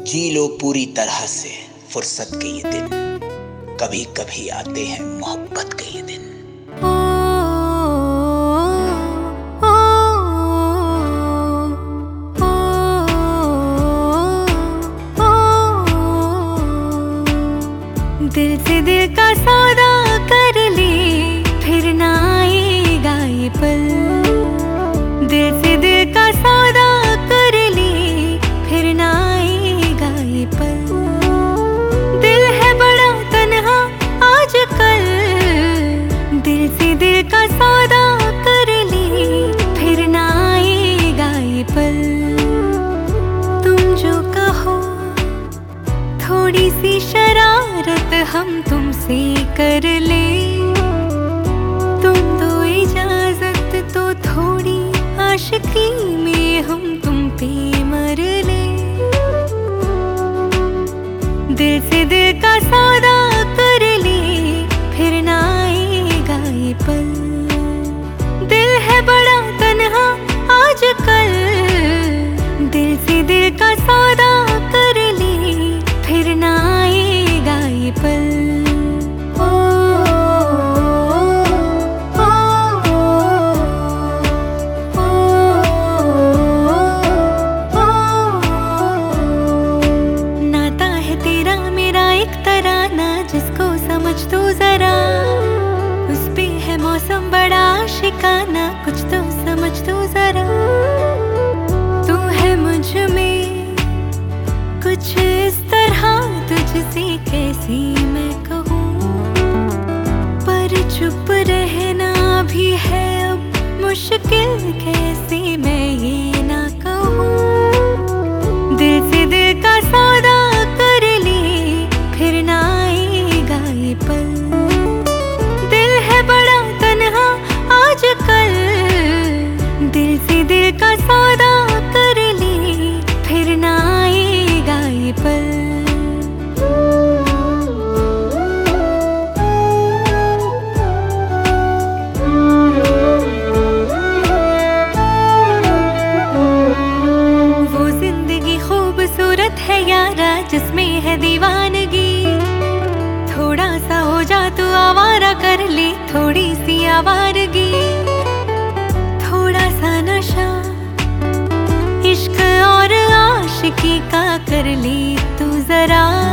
जी लो पूरी तरह से फुर्सत के ये दिन, कभी कभी आते हैं मोहब्बत के ये दिन। दिल से दिल का सौदा कर ले, फिर ना आएगा ये पल। दिल से दिल का सौदा कर ले, फिर ना आएगा ये पल। दिल है बड़ा तन्हा आजकल, दिल से दिल का सौदा कर ले, फिर ना आएगा ये पल। तुम जो कहो थोड़ी सी शरारत हम तुमसे कर ले, तुम दो इजाजत तो थोड़ी आशिकी में हम तुम पे मर ले। दिल से दिल का सौदा कर ले, फिर ना आएगा ये पल। दिल है बड़ा तन्हा आजकल, दिल से दिल का सौदा कर ले, फिर ना आएगा ये पल। नाता है तेरा मेरा एक तराना, जिसको समझ तो जरा, उस पे है मौसम बड़ा शिकाना, कुछ तो समझ तो जरा। तू है मुझ में कुछ इस तरह, तुझसे कैसी मैं कहूँ, पर चुप रहना भी है अब मुश्किल, कैसे मैं ये ना कहूँ। दिल से दिल का सौदा कर ले, फिर ना आएगा ये पल। दिल है बड़ा तन्हा आजकल, दिल से दिल का सौदा कर ले, फिर ना आएगा ये पल। वो जिंदगी खूबसूरत है यारा, जिसमें है दीवानगी। थोड़ा सा हो जा तू आवारा, कर ले थोड़ी सी आवारगी। थोड़ा सा नशा इश्क और आशिकी का कर ले तू जरा।